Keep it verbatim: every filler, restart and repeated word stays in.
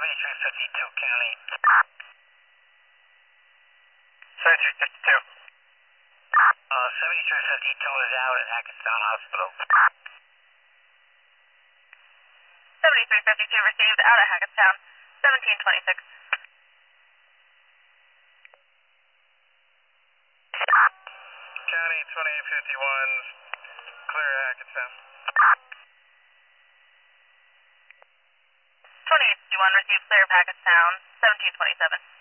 seventy-three fifty-two, County. seventy-three fifty-two. Uh, seventy-three fifty-two is out at Hackettstown Hospital. seventy-three fifty-two received out at Hackettstown, seventeen twenty-six. County twenty-eight fifty-one, clear Hackettstown. twenty-eight fifty-one received clear of Hackettstown, seventeen twenty-seven.